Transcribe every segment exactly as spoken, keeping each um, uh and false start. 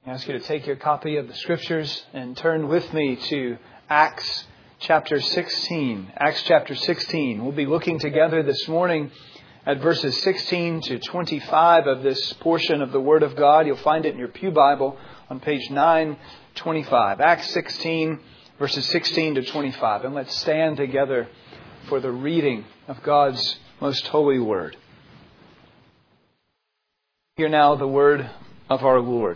I ask you to take your copy of the Scriptures and turn with me to Acts chapter sixteen. Acts chapter sixteen. We'll be looking together this morning at verses sixteen to twenty-five of this portion of the Word of God. You'll find it in your pew Bible on page nine twenty-five. Acts sixteen, verses sixteen to twenty-five. And let's stand together for the reading of God's most holy Word. Hear now the word of our Lord.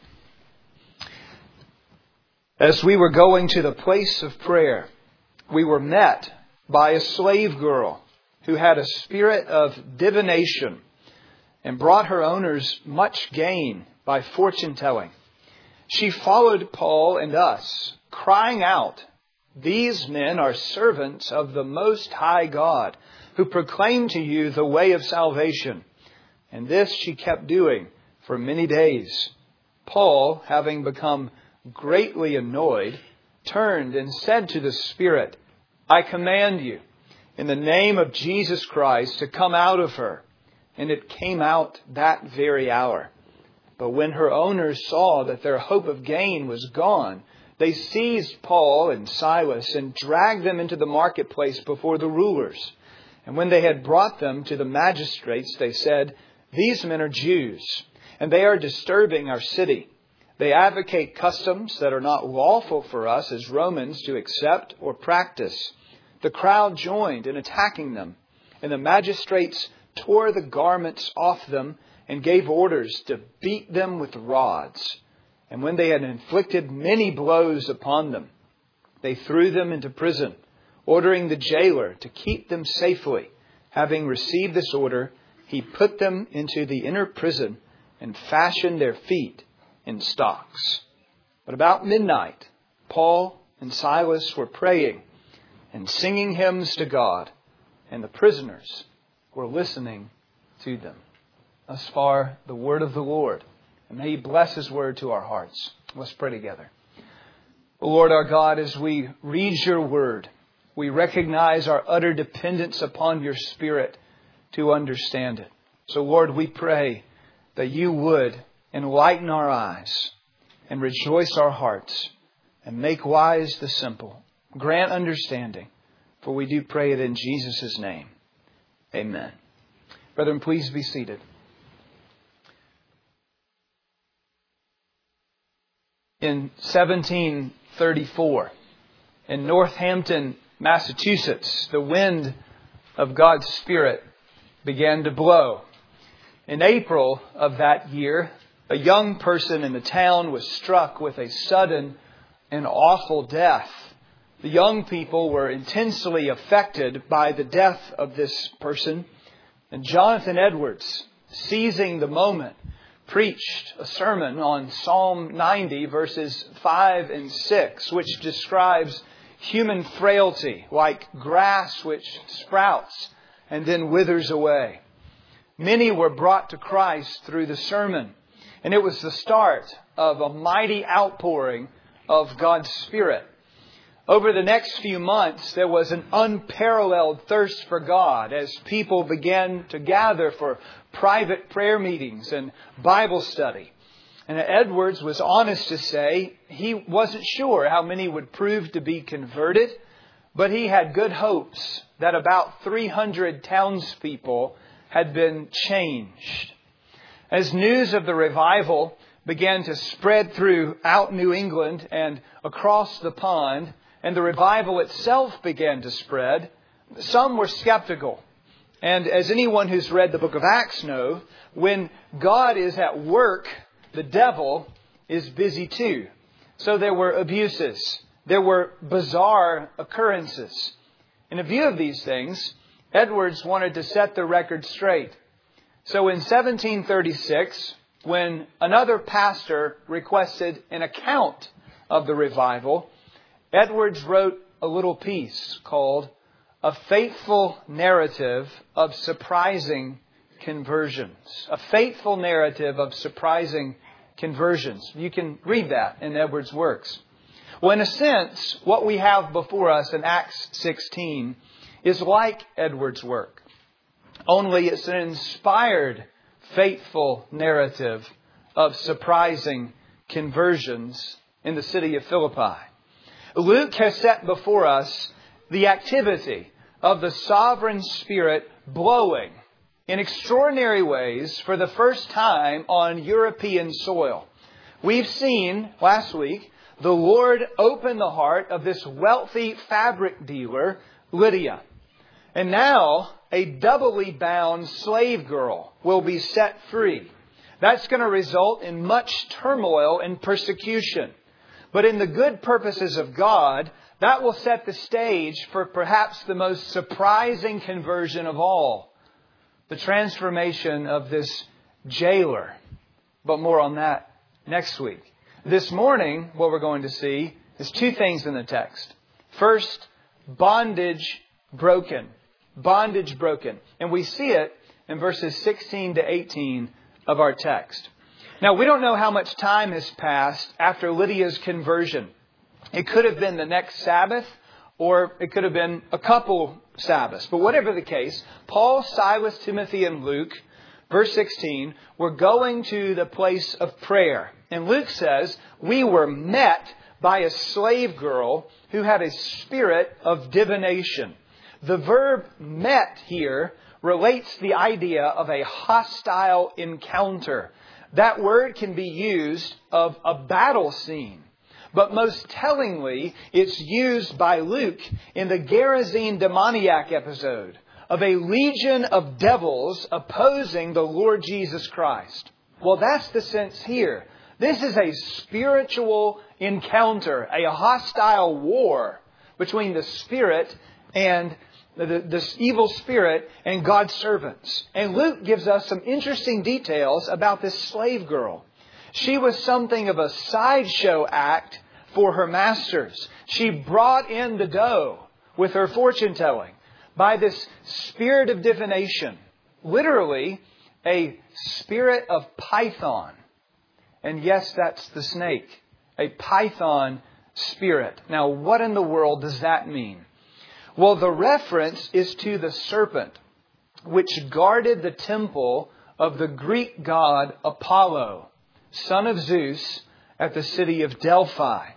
As we were going to the place of prayer, we were met by a slave girl who had a spirit of divination and brought her owners much gain by fortune telling. She followed Paul and us, crying out, "These men are servants of the Most High God, who proclaim to you the way of salvation." And this she kept doing for many days. Paul, having become greatly annoyed, turned and said to the Spirit, "I command you, in the name of Jesus Christ, to come out of her." And it came out that very hour. But when her owners saw that their hope of gain was gone, they seized Paul and Silas and dragged them into the marketplace before the rulers. And when they had brought them to the magistrates, they said, "These men are Jews, and they are disturbing our city. They advocate customs that are not lawful for us as Romans to accept or practice." The crowd joined in attacking them, and the magistrates tore the garments off them and gave orders to beat them with rods. And when they had inflicted many blows upon them, they threw them into prison, ordering the jailer to keep them safely. Having received this order, he put them into the inner prison and fashioned their feet in stocks. But about midnight, Paul and Silas were praying and singing hymns to God, and the prisoners were listening to them. Thus far, the word of the Lord. And may He bless His word to our hearts. Let's pray together. O Lord our God, as we read your word, we recognize our utter dependence upon your Spirit to understand it. So Lord, we pray that you would enlighten our eyes and rejoice our hearts and make wise the simple. Grant understanding, for we do pray it in Jesus' name. Amen. Brethren, please be seated. In seventeen thirty-four, in Northampton, Massachusetts, the wind of God's Spirit began to blow. In April of that year, a young person in the town was struck with a sudden and awful death. The young people were intensely affected by the death of this person. And Jonathan Edwards, seizing the moment, preached a sermon on Psalm ninety, verses five and six, which describes human frailty like grass which sprouts and then withers away. Many were brought to Christ through the sermon, and it was the start of a mighty outpouring of God's Spirit. Over the next few months, there was an unparalleled thirst for God as people began to gather for private prayer meetings and Bible study. And Edwards was honest to say he wasn't sure how many would prove to be converted, but he had good hopes that about three hundred townspeople had been changed. As news of the revival began to spread throughout New England and across the pond, and the revival itself began to spread, some were skeptical. And as anyone who's read the book of Acts knows, when God is at work, the devil is busy too. So there were abuses. There were bizarre occurrences. In view of these things, Edwards wanted to set the record straight. So in seventeen thirty-six, when another pastor requested an account of the revival, Edwards wrote a little piece called "A Faithful Narrative of Surprising Conversions." A faithful narrative of surprising conversions. You can read that in Edwards' works. Well, in a sense, what we have before us in Acts sixteen is like Edwards' work. Only it's an inspired, faithful narrative of surprising conversions in the city of Philippi. Luke has set before us the activity of the sovereign Spirit blowing in extraordinary ways for the first time on European soil. We've seen last week the Lord open the heart of this wealthy fabric dealer, Lydia. And now a doubly bound slave girl will be set free. That's going to result in much turmoil and persecution. But in the good purposes of God, that will set the stage for perhaps the most surprising conversion of all. The transformation of this jailer. But more on that next week. This morning, what we're going to see is two things in the text. First, bondage broken. Bondage broken. And we see it in verses sixteen to eighteen of our text. Now, we don't know how much time has passed after Lydia's conversion. It could have been the next Sabbath, or it could have been a couple Sabbaths. But whatever the case, Paul, Silas, Timothy, and Luke, verse sixteen, were going to the place of prayer. And Luke says, we were met by a slave girl who had a spirit of divination. The verb met here relates the idea of a hostile encounter. That word can be used of a battle scene. But most tellingly, it's used by Luke in the Gerasene demoniac episode of a legion of devils opposing the Lord Jesus Christ. Well, that's the sense here. This is a spiritual encounter, a hostile war between the spirit and the, this evil spirit and God's servants. And Luke gives us some interesting details about this slave girl. She was something of a sideshow act for her masters. She brought in the dough with her fortune telling by this spirit of divination. Literally, a spirit of python. And yes, that's the snake. A python spirit. Now, what in the world does that mean? Well, the reference is to the serpent, which guarded the temple of the Greek god Apollo, son of Zeus, at the city of Delphi.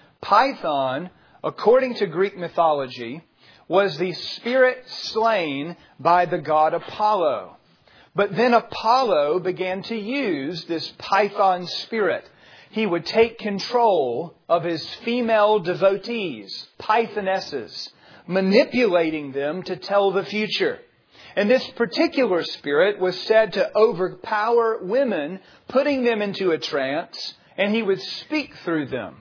Python, according to Greek mythology, was the spirit slain by the god Apollo. But then Apollo began to use this python spirit. He would take control of his female devotees, pythonesses, manipulating them to tell the future. And this particular spirit was said to overpower women, putting them into a trance, and he would speak through them.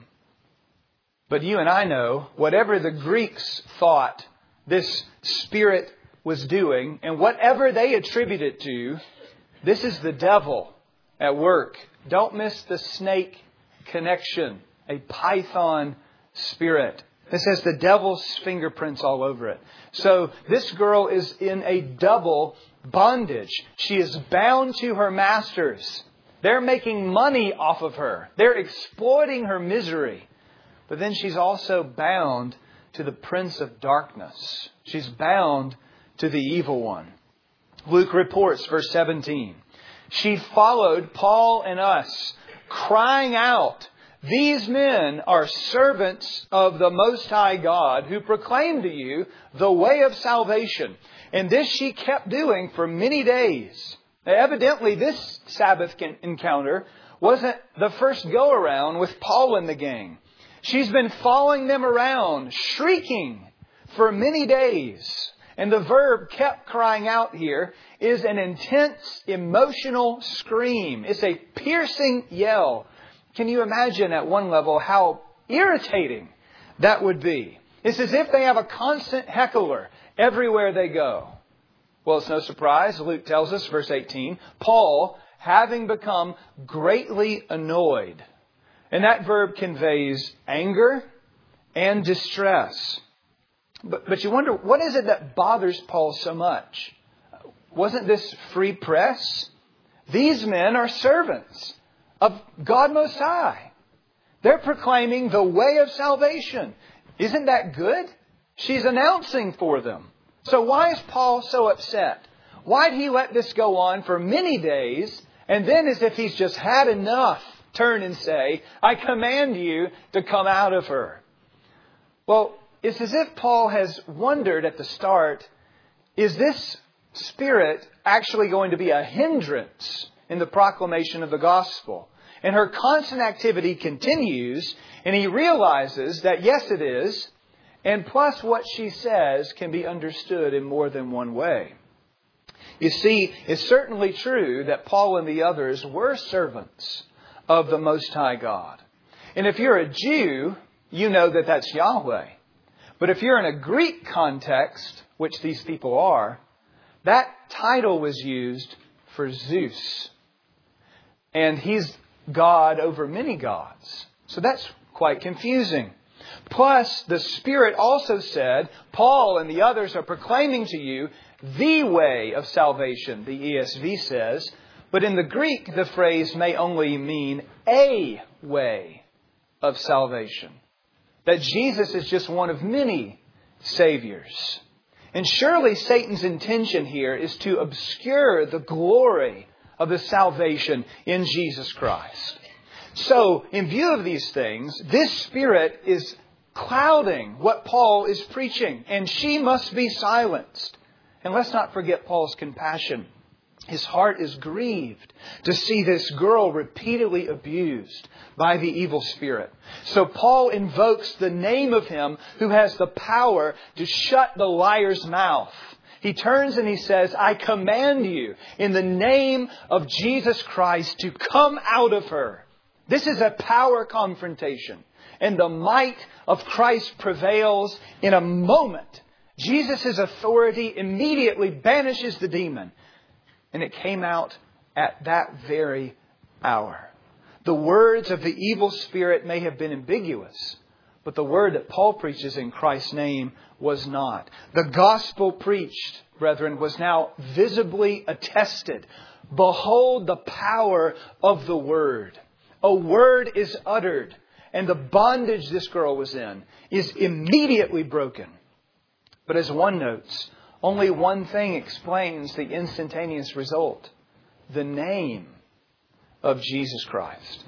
But you and I know, whatever the Greeks thought this spirit was doing, and whatever they attribute it to, this is the devil at work. Don't miss the snake connection. A python spirit. This has the devil's fingerprints all over it. So this girl is in a double bondage. She is bound to her masters. They're making money off of her. They're exploiting her misery. But then she's also bound to the prince of darkness. She's bound to the evil one. Luke reports, verse seventeen, she followed Paul and us, crying out, "These men are servants of the Most High God who proclaim to you the way of salvation." And this she kept doing for many days. Now, evidently, this Sabbath encounter wasn't the first go-around with Paul and the gang. She's been following them around, shrieking for many days. And the verb "kept crying out" here is an intense emotional scream. It's a piercing yell. Can you imagine at one level how irritating that would be? It's as if they have a constant heckler everywhere they go. Well, it's no surprise. Luke tells us, verse eighteen, Paul, having become greatly annoyed. And that verb conveys anger and distress. But, but you wonder, what is it that bothers Paul so much? Wasn't this free press? These men are servants of God Most High. They're proclaiming the way of salvation. Isn't that good? She's announcing for them. So why is Paul so upset? Why did he let this go on for many days, and then as if he's just had enough, turn and say, I command you to come out of her. Well, it's as if Paul has wondered at the start, is this spirit actually going to be a hindrance in the proclamation of the gospel? And her constant activity continues, and he realizes that yes, it is. And plus what she says can be understood in more than one way. You see, it's certainly true that Paul and the others were servants of the Most High God. And if you're a Jew, you know that that's Yahweh. But if you're in a Greek context, which these people are, that title was used for Zeus. And he's God over many gods. So that's quite confusing. Plus, the Spirit also said, Paul and the others are proclaiming to you the way of salvation, the E S V says. But in the Greek, the phrase may only mean a way of salvation. That Jesus is just one of many Saviors. And surely Satan's intention here is to obscure the glory of the salvation in Jesus Christ. So, in view of these things, this spirit is clouding what Paul is preaching, and she must be silenced. And let's not forget Paul's compassion. His heart is grieved to see this girl repeatedly abused by the evil spirit. So Paul invokes the name of him who has the power to shut the liar's mouth. He turns and he says, I command you in the name of Jesus Christ to come out of her. This is a power confrontation. And the might of Christ prevails in a moment. Jesus' authority immediately banishes the demon. And it came out at that very hour. The words of the evil spirit may have been ambiguous, but the word that Paul preaches in Christ's name was not. The gospel preached, brethren, was now visibly attested. Behold the power of the word. A word is uttered, and the bondage this girl was in is immediately broken. But as one notes, only one thing explains the instantaneous result. The name of Jesus Christ.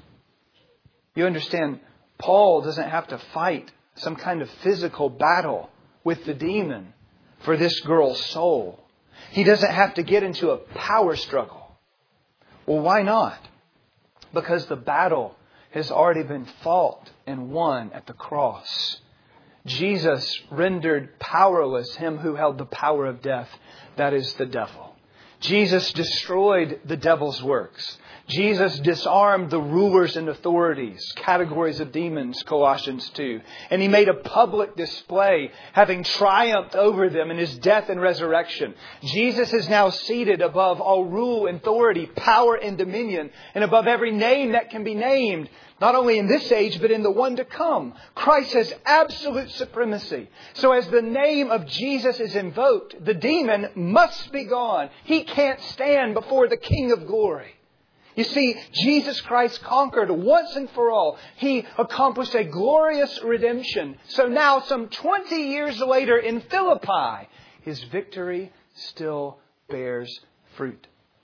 You understand, Paul doesn't have to fight some kind of physical battle with the demon for this girl's soul. He doesn't have to get into a power struggle. Well, why not? Because the battle has already been fought and won at the cross. Jesus rendered powerless him who held the power of death, that is the devil. Jesus destroyed the devil's works. Jesus disarmed the rulers and authorities, categories of demons, Colossians two. And He made a public display, having triumphed over them in His death and resurrection. Jesus is now seated above all rule and authority, power and dominion, and above every name that can be named, not only in this age, but in the one to come. Christ has absolute supremacy. So as the name of Jesus is invoked, the demon must be gone. He can't stand before the King of glory. You see, Jesus Christ conquered once and for all. He accomplished a glorious redemption. So now, some twenty years later in Philippi, His victory still bears fruit.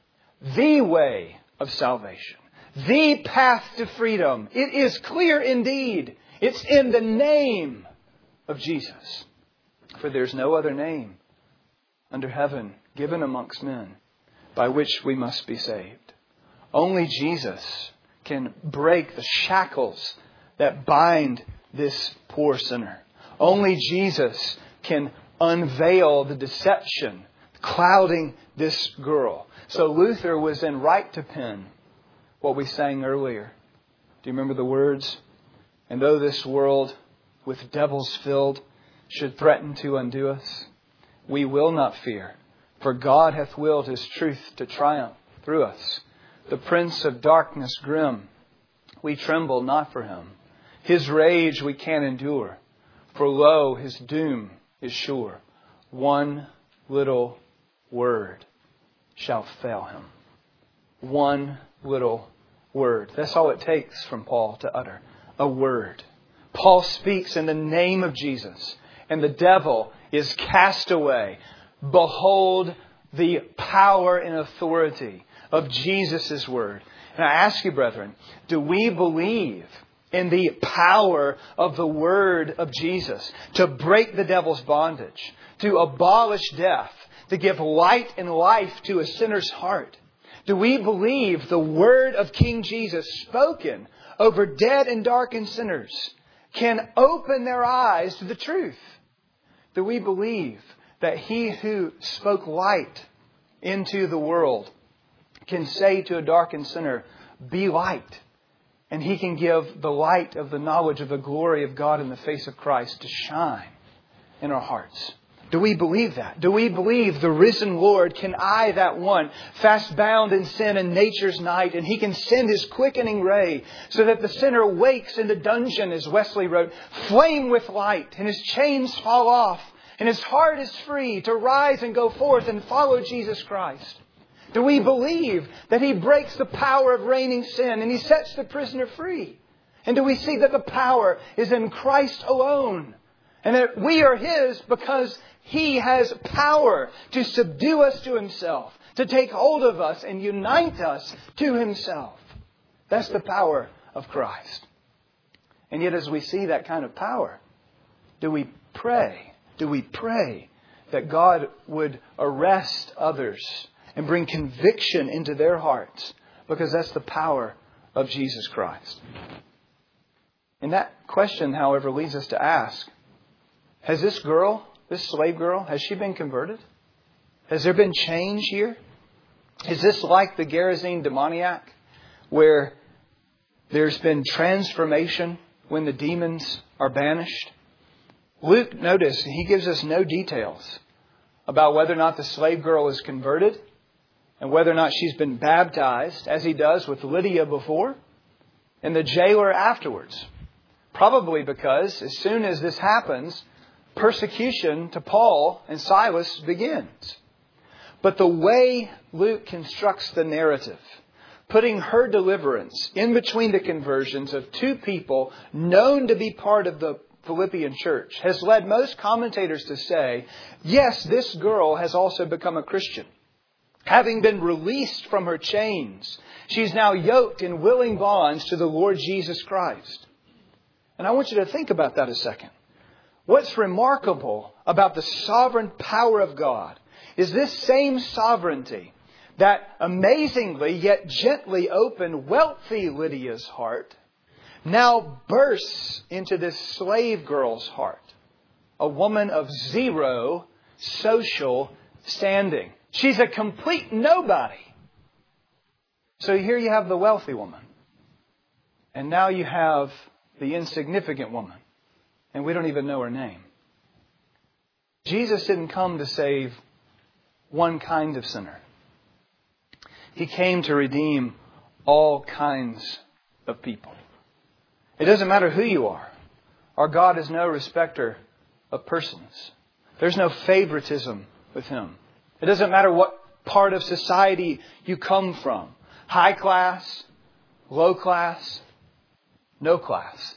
The way of salvation. The path to freedom. It is clear indeed. It's in the name of Jesus. For there's no other name under heaven given amongst men by which we must be saved. Only Jesus can break the shackles that bind this poor sinner. Only Jesus can unveil the deception clouding this girl. So Luther was in right to pen what we sang earlier. Do you remember the words? And though this world with devils filled should threaten to undo us, we will not fear, for God hath willed His truth to triumph through us. The prince of darkness grim, we tremble not for him. His rage we can endure, for lo, his doom is sure. One little word shall fail him. One little word. That's all it takes from Paul to utter. A word. Paul speaks in the name of Jesus, and the devil is cast away. Behold the power and authority of Jesus' word. And I ask you, brethren, do we believe in the power of the word of Jesus to break the devil's bondage, to abolish death, to give light and life to a sinner's heart? Do we believe the word of King Jesus spoken over dead and darkened sinners can open their eyes to the truth? Do we believe that He who spoke light into the world can say to a darkened sinner, be light? And He can give the light of the knowledge of the glory of God in the face of Christ to shine in our hearts. Do we believe that? Do we believe the risen Lord can eye that one fast bound in sin in nature's night, and He can send His quickening ray so that the sinner wakes in the dungeon, as Wesley wrote, flame with light, and his chains fall off, and his heart is free to rise and go forth and follow Jesus Christ? Do we believe that He breaks the power of reigning sin and He sets the prisoner free? And do we see that the power is in Christ alone? And that we are His because He has power to subdue us to Himself, to take hold of us and unite us to Himself. That's the power of Christ. And yet as we see that kind of power, do we pray? Do we pray that God would arrest others and bring conviction into their hearts? Because that's the power of Jesus Christ. And that question, however, leads us to ask, has this girl, this slave girl, has she been converted? Has there been change here? Is this like the Gerasene demoniac, where there's been transformation when the demons are banished? Luke, notice, he gives us no details about whether or not the slave girl is converted and whether or not she's been baptized, as he does with Lydia before, and the jailer afterwards. Probably because as soon as this happens, persecution to Paul and Silas begins. But the way Luke constructs the narrative, putting her deliverance in between the conversions of two people known to be part of the Philippian church, has led most commentators to say, yes, this girl has also become a Christian. Having been released from her chains, she's now yoked in willing bonds to the Lord Jesus Christ. And I want you to think about that a second. What's remarkable about the sovereign power of God is this same sovereignty that amazingly yet gently opened wealthy Lydia's heart now bursts into this slave girl's heart, a woman of zero social standing. She's a complete nobody. So here you have the wealthy woman, and now you have the insignificant woman. And we don't even know her name. Jesus didn't come to save one kind of sinner. He came to redeem all kinds of people. It doesn't matter who you are. Our God is no respecter of persons. There's no favoritism with Him. It doesn't matter what part of society you come from. High class, low class, no class.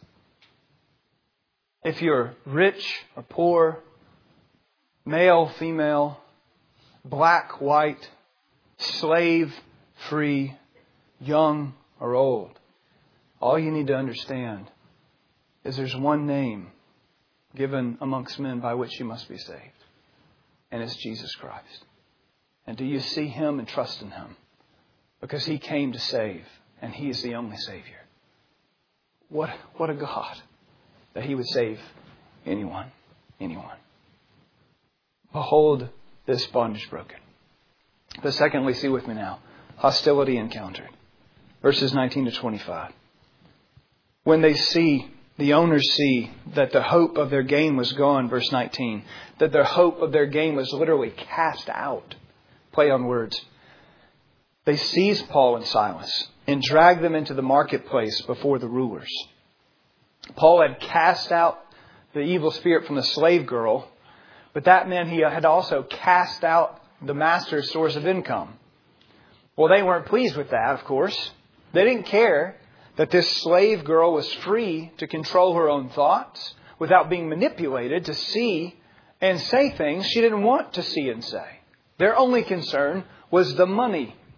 If you're rich or poor, male, female, black, white, slave, free, young or old, all you need to understand is there's one name given amongst men by which you must be saved. And it's Jesus Christ. And do you see Him and trust in Him? Because He came to save, and He is the only Savior. What, what a God that He would save anyone, anyone. Behold this bondage broken. But secondly, see with me now, hostility encountered. Verses nineteen to twenty-five. When they see, the owners see that the hope of their gain was gone, verse nineteen, that their hope of their gain was literally cast out. Play on words. They seized Paul and Silas and dragged them into the marketplace before the rulers. Paul had cast out the evil spirit from the slave girl, but that meant he had also cast out the master's source of income. Well, they weren't pleased with that, of course. They didn't care that this slave girl was free to control her own thoughts without being manipulated to see and say things she didn't want to see and say. Their only concern was the money.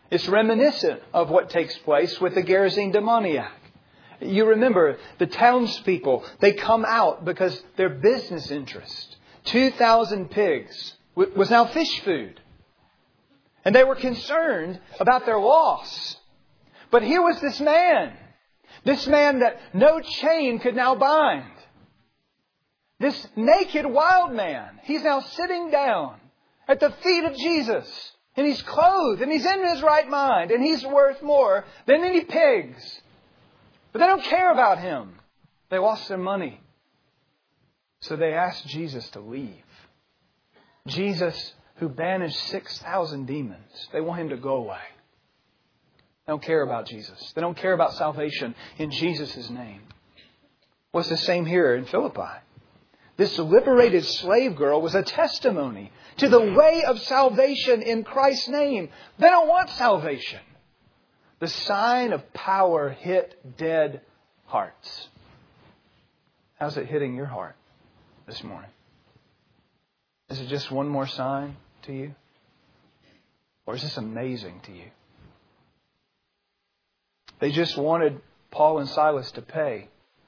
It's reminiscent of what takes place with the Gerasene demoniac. You remember the townspeople, they come out because their business interest, two thousand pigs, was now fish food. And they were concerned about their loss. But here was this man, this man that no chain could now bind. This naked wild man, he's now sitting down at the feet of Jesus. And he's clothed and he's in his right mind. And he's worth more than any pigs. But they don't care about him. They lost their money. So they asked Jesus to leave. Jesus, who banished six thousand demons, they want him to go away. They don't care about Jesus. They don't care about salvation in Jesus' name. Well, it's the same here in Philippi. This liberated slave girl was a testimony to the way of salvation in Christ's name. They don't want salvation. The sign of power hit dead hearts. How's it hitting your heart this morning? Is it just one more sign to you? Or is this amazing to you? They just wanted Paul and Silas to pay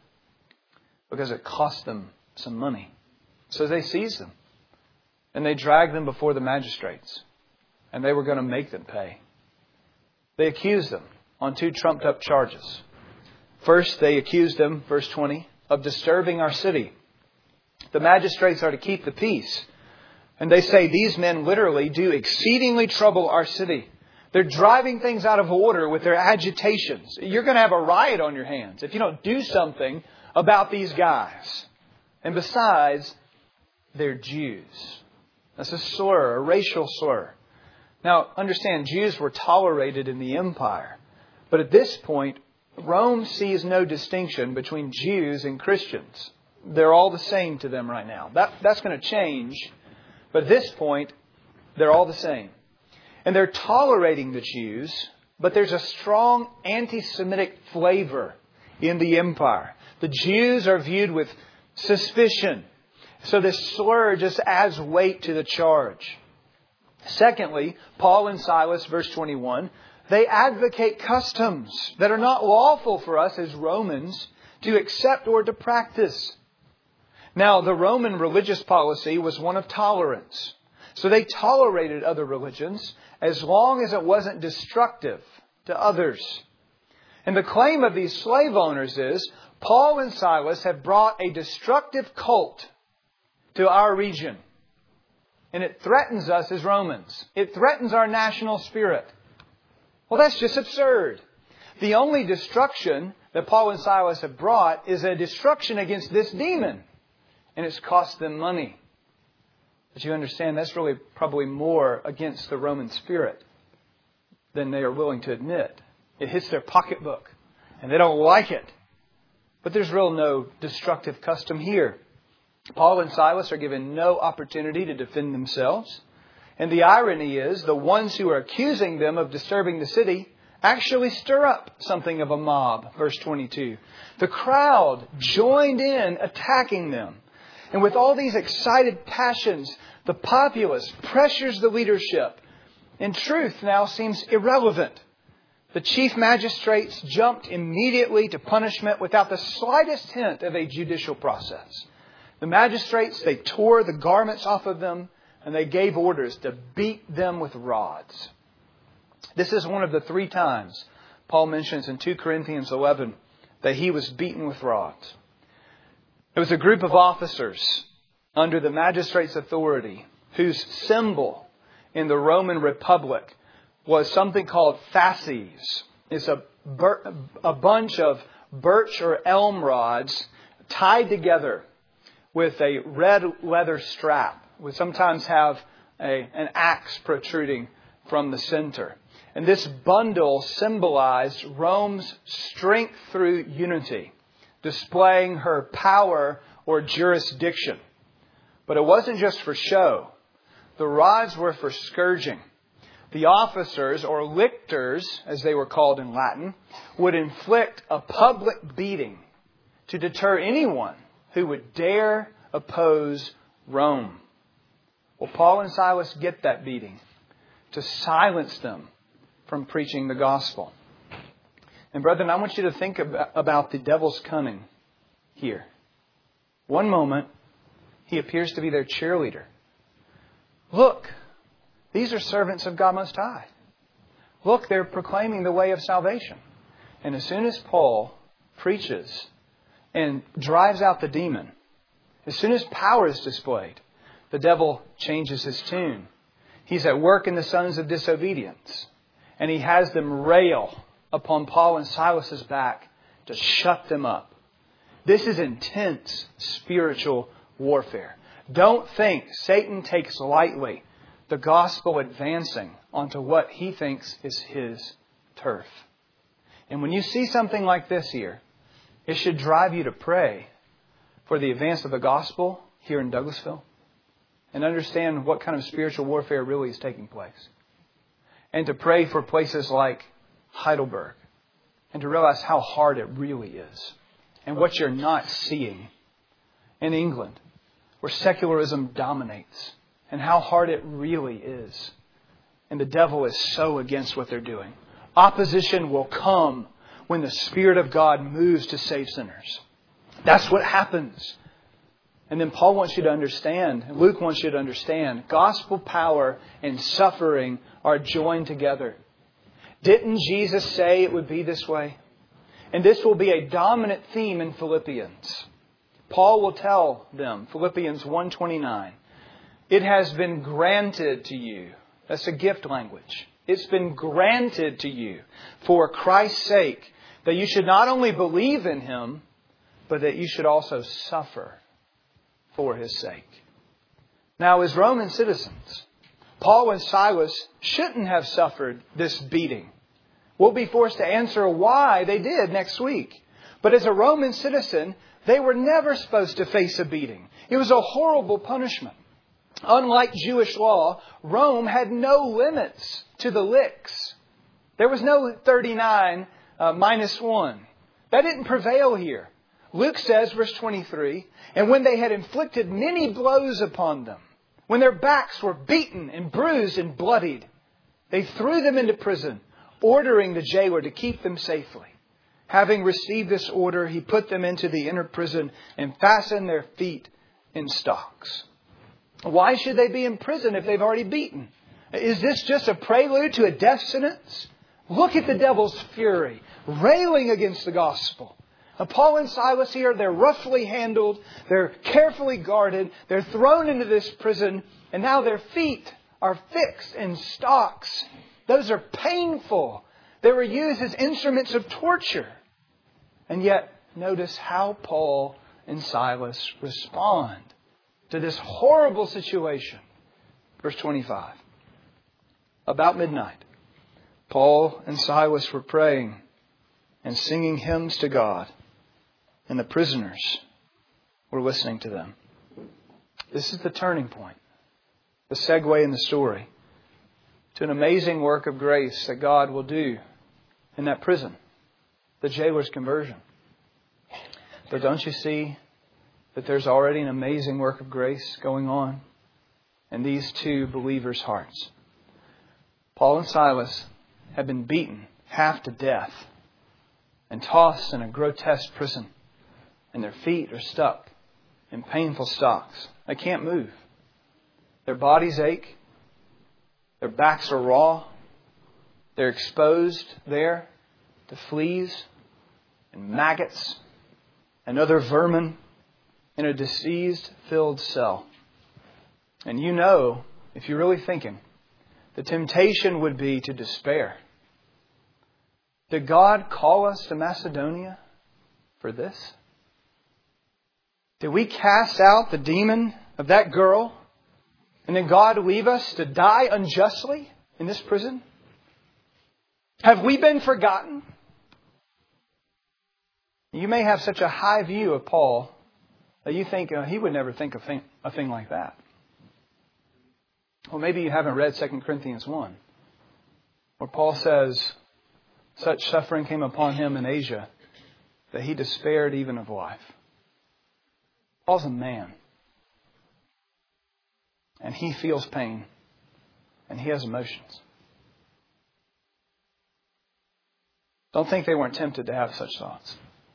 because it cost them some money. So they seized them. And they dragged them before the magistrates. And they were going to make them pay. They accused them on two trumped up charges. First, they accused them, verse twenty, of disturbing our city. The magistrates are to keep the peace. And they say these men literally do exceedingly trouble our city. They're driving things out of order with their agitations. You're going to have a riot on your hands if you don't do something about these guys. And besides, they're Jews. That's a slur, a racial slur. Now, understand, Jews were tolerated in the empire. But at this point, Rome sees no distinction between Jews and Christians. They're all the same to them right now. That, that's going to change. But at this point, they're all the same. And they're tolerating the Jews, but there's a strong anti-Semitic flavor in the empire. The Jews are viewed with suspicion. So this slur just adds weight to the charge. Secondly, Paul and Silas, verse twenty-one, they advocate customs that are not lawful for us as Romans to accept or to practice. Now, the Roman religious policy was one of tolerance. So they tolerated other religions as long as it wasn't destructive to others. And the claim of these slave owners is, Paul and Silas have brought a destructive cult to our region. And it threatens us as Romans. It threatens our national spirit. Well, that's just absurd. The only destruction that Paul and Silas have brought is a destruction against this demon. And it's cost them money. But you understand, that's really probably more against the Roman spirit than they are willing to admit. It hits their pocketbook. And they don't like it. But there's real no destructive custom here. Paul and Silas are given no opportunity to defend themselves. And the irony is, the ones who are accusing them of disturbing the city actually stir up something of a mob. Verse twenty-two. The crowd joined in attacking them. And with all these excited passions, the populace pressures the leadership. And truth now seems irrelevant. The chief magistrates jumped immediately to punishment without the slightest hint of a judicial process. The magistrates, they tore the garments off of them and they gave orders to beat them with rods. This is one of the three times Paul mentions in two Corinthians eleven that he was beaten with rods. It was a group of officers under the magistrate's authority whose symbol in the Roman Republic was something called fasces. It's a, a bunch of birch or elm rods tied together with a red leather strap. We sometimes have a, an axe protruding from the center. And this bundle symbolized Rome's strength through unity, displaying her power or jurisdiction. But it wasn't just for show. The rods were for scourging. The officers, or lictors, as they were called in Latin, would inflict a public beating to deter anyone who would dare oppose Rome. Well, Paul and Silas get that beating to silence them from preaching the gospel. And brethren, I want you to think about the devil's cunning here. One moment, he appears to be their cheerleader. Look, these are servants of God Most High. Look, they're proclaiming the way of salvation. And as soon as Paul preaches and drives out the demon, as soon as power is displayed, the devil changes his tune. He's at work in the sons of disobedience. And he has them rail upon Paul and Silas's back to shut them up. This is intense spiritual warfare. Don't think Satan takes lightly the gospel advancing onto what he thinks is his turf. And when you see something like this here, it should drive you to pray for the advance of the gospel here in Douglasville and understand what kind of spiritual warfare really is taking place. And to pray for places like Heidelberg and to realize how hard it really is and what you're not seeing in England where secularism dominates and how hard it really is. And the devil is so against what they're doing. Opposition will come when the Spirit of God moves to save sinners. That's what happens. And then Paul wants you to understand, Luke wants you to understand, gospel power and suffering are joined together. Didn't Jesus say it would be this way? And this will be a dominant theme in Philippians. Paul will tell them, Philippians one twenty-nine, it has been granted to you. That's a gift language. It's been granted to you for Christ's sake that you should not only believe in Him, but that you should also suffer for His sake. Now, as Roman citizens, Paul and Silas shouldn't have suffered this beating. We'll be forced to answer why they did next week. But as a Roman citizen, they were never supposed to face a beating. It was a horrible punishment. Unlike Jewish law, Rome had no limits to the licks. There was no thirty-nine uh, minus one. That didn't prevail here. Luke says, verse twenty-three, and when they had inflicted many blows upon them, when their backs were beaten and bruised and bloodied, they threw them into prison, ordering the jailer to keep them safely. Having received this order, he put them into the inner prison and fastened their feet in stocks. Why should they be in prison if they've already beaten? Is this just a prelude to a death sentence? Look at the devil's fury, railing against the gospel. Now, Paul and Silas here, they're roughly handled, they're carefully guarded, they're thrown into this prison, and now their feet are fixed in stocks. Those are painful. They were used as instruments of torture. And yet, notice how Paul and Silas respond to this horrible situation. Verse twenty-five. About midnight, Paul and Silas were praying and singing hymns to God, and the prisoners were listening to them. This is the turning point, the segue in the story to an amazing work of grace that God will do in that prison, the jailer's conversion. But don't you see that there's already an amazing work of grace going on in these two believers' hearts? Paul and Silas have been beaten half to death and tossed in a grotesque prison, and their feet are stuck in painful stocks. They can't move. Their bodies ache. Their backs are raw. They're exposed there to fleas and maggots and other vermin in a disease-filled cell. And you know, if you're really thinking, the temptation would be to despair. Did God call us to Macedonia for this? Did we cast out the demon of that girl and then God leave us to die unjustly in this prison? Have we been forgotten? You may have such a high view of Paul that you think uh, he would never think a thing, a thing like that. Well, maybe you haven't read Second Corinthians one, where Paul says, such suffering came upon him in Asia that he despaired even of life. Paul's a man. And he feels pain. And he has emotions. Don't think they weren't tempted to have such thoughts.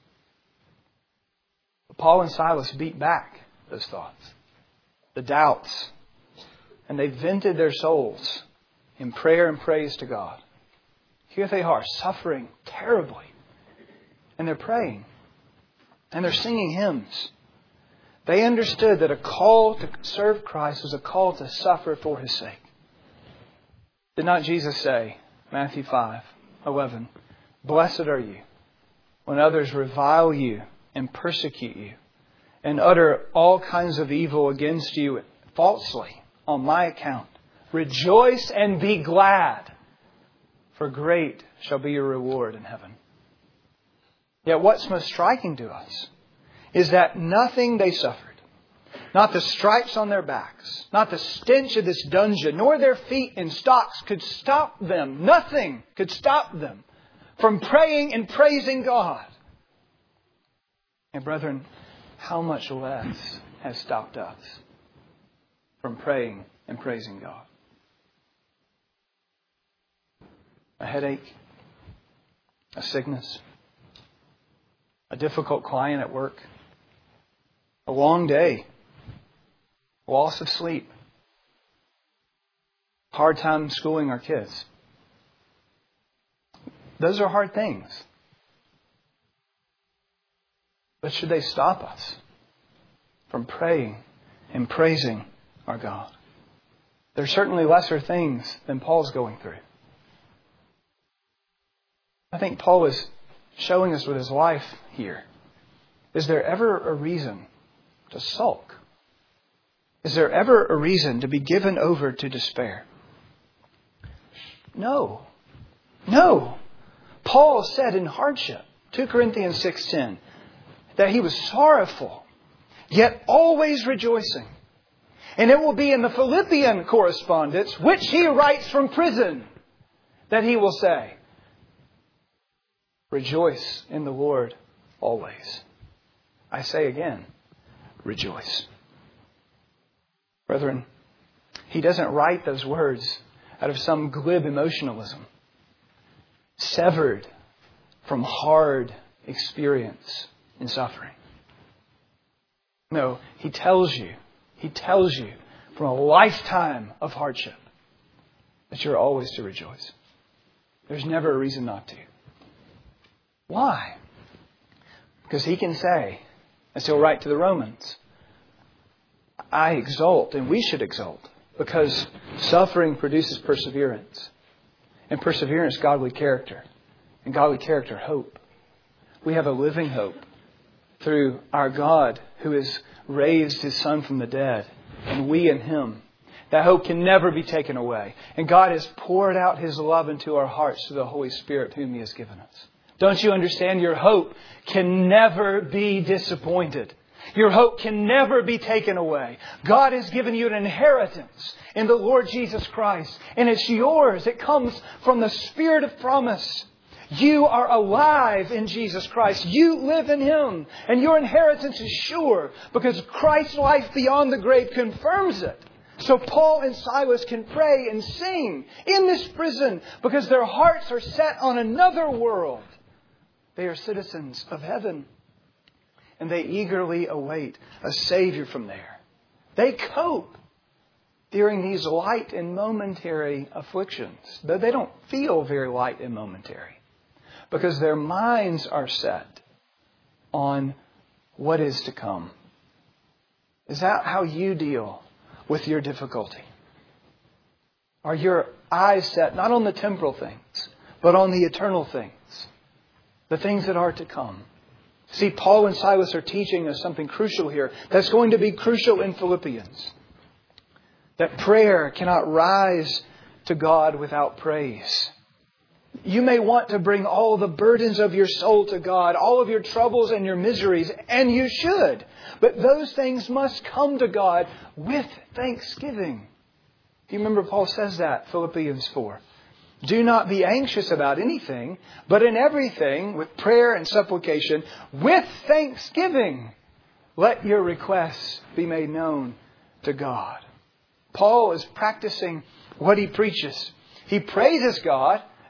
But Paul and Silas beat back those thoughts, the doubts, and they vented their souls in prayer and praise to God. Here they are, suffering terribly. And they're praying. And they're singing hymns. They understood that a call to serve Christ was a call to suffer for His sake. Did not Jesus say, Matthew five eleven, "Blessed are you when others revile you and persecute you and utter all kinds of evil against you falsely on my account. Rejoice and be glad, for great shall be your reward in heaven." Yet what's most striking to us is that nothing they suffered, not the stripes on their backs, not the stench of this dungeon, nor their feet in stocks could stop them. Nothing could stop them from praying and praising God. And brethren, how much less has stopped us from praying and praising God? A headache, a sickness, a difficult client at work, a long day, loss of sleep, hard time schooling our kids. Those are hard things. But should they stop us from praying and praising our God? They're certainly lesser things than Paul's going through. I think Paul is showing us with his life here. Is there ever a reason to sulk? Is there ever a reason to be given over to despair? No. No. Paul said in hardship, Second Corinthians six ten, that he was sorrowful, yet always rejoicing. And it will be in the Philippian correspondence, which he writes from prison, that he will say, "Rejoice in the Lord always." I say again, rejoice. Brethren, he doesn't write those words out of some glib emotionalism, severed from hard experience in suffering. No, he tells you, he tells you from a lifetime of hardship that you're always to rejoice. There's never a reason not to. Why? Because he can say, as he'll write to the Romans, I exult, and we should exult, because suffering produces perseverance. And perseverance, godly character. And godly character, hope. We have a living hope through our God who has raised His Son from the dead, and we in Him. That hope can never be taken away. And God has poured out His love into our hearts through the Holy Spirit whom He has given us. Don't you understand? Your hope can never be disappointed. Your hope can never be taken away. God has given you an inheritance in the Lord Jesus Christ. And it's yours. It comes from the Spirit of promise. You are alive in Jesus Christ. You live in Him. And your inheritance is sure because Christ's life beyond the grave confirms it. So Paul and Silas can pray and sing in this prison because their hearts are set on another world. They are citizens of heaven. And they eagerly await a Savior from there. They cope during these light and momentary afflictions, though they don't feel very light and momentary, because their minds are set on what is to come. Is that how you deal with your difficulty? Are your eyes set not on the temporal things, but on the eternal things? The things that are to come. See, Paul and Silas are teaching us something crucial here that's going to be crucial in Philippians. That prayer cannot rise to God without praise. You may want to bring all the burdens of your soul to God, all of your troubles and your miseries, and you should. But those things must come to God with thanksgiving. Do you remember Paul says that, Philippians four? Do not be anxious about anything, but in everything, with prayer and supplication, with thanksgiving, let your requests be made known to God. Paul is practicing what he preaches. He praises God,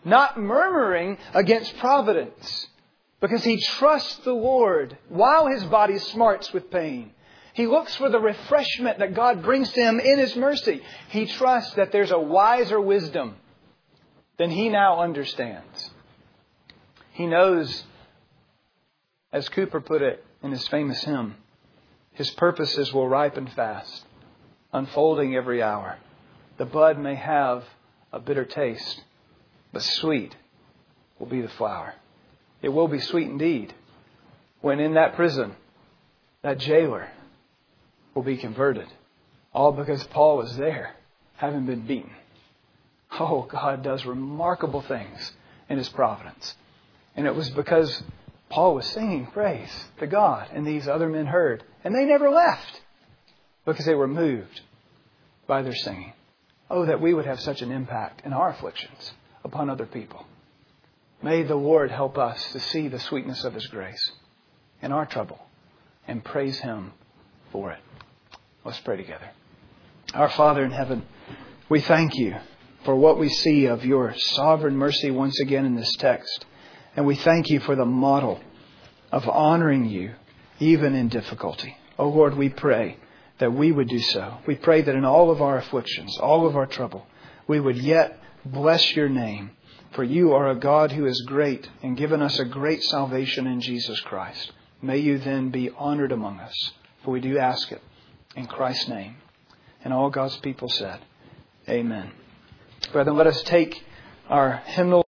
not murmuring against providence, because he trusts the Lord while his body smarts with pain. He looks for the refreshment that God brings to him in his mercy. He trusts that there's a wiser wisdom than he now understands. He knows, as Cooper put it in his famous hymn, his purposes will ripen fast, unfolding every hour. The bud may have a bitter taste, but sweet will be the flower. It will be sweet indeed when in that prison, that jailer will be converted. All because Paul was there, having been beaten. Oh, God does remarkable things in His providence. And it was because Paul was singing praise to God, and these other men heard. And they never left because they were moved by their singing. Oh, that we would have such an impact in our afflictions upon other people. May the Lord help us to see the sweetness of His grace in our trouble and praise Him for it. Let's pray together. Our Father in heaven, we thank You for what we see of Your sovereign mercy once again in this text. And we thank You for the model of honoring You even in difficulty. Oh Lord, we pray that we would do so. We pray that in all of our afflictions, all of our trouble, we would yet bless Your name. For You are a God who is great and given us a great salvation in Jesus Christ. May You then be honored among us. For we do ask it in Christ's name. And all God's people said, Amen. Brethren, let us take our hymnal